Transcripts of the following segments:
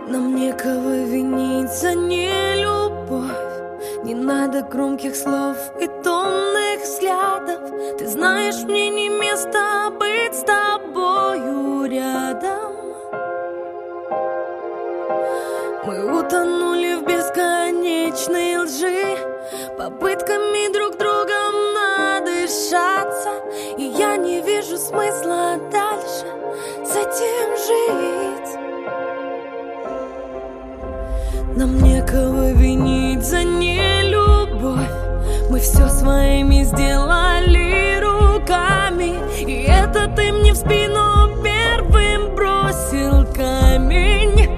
Нам некого винить за нелюбовь. Не надо громких слов и томных взглядов. Ты знаешь, мне не место быть с тобою рядом. Мы утонули в бесконечной лжи, попытками друг другом надышаться. И я не вижу смысла дальше с этим жить. Нам некого винить за нелюбовь. Мы все своими сделали руками. И это ты мне в спину первым бросил камень.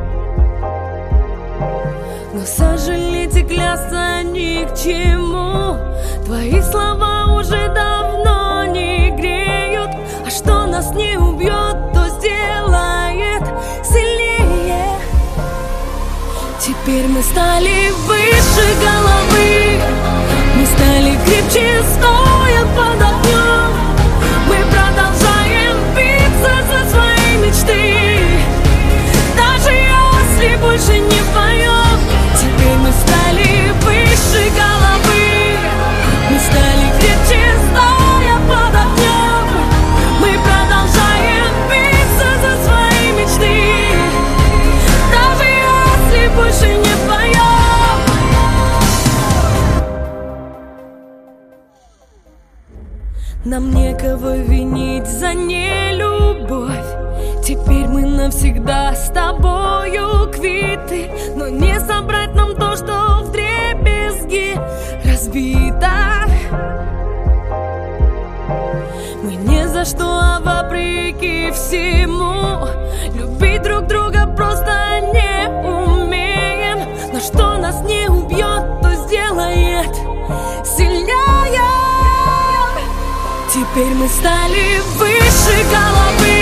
Но сожалеть и клясться ни к чему. Твои слова уже давно не греют. А что нас не убьет, то сделает сильнее. Теперь мы стали выше головы. Мы стали крепче, стоя под огнем. Мы продолжаем биться за свои мечты, даже если больше не вдвоем. Теперь мы стали выше головы. Мы стали крепче, стоя под огнем. Мы продолжаем биться за свои мечты, даже если больше не вдвоем. Нам некого винить за нелюбовь. Теперь мы навсегда с тобою квиты. Но не собрать нам то, что вдребезги разбито. Мы ни за что, а вопреки всему любить друг друга просто не умеем. Но что нас не убьет, то сделает сильнее. Теперь мы стали выше головы.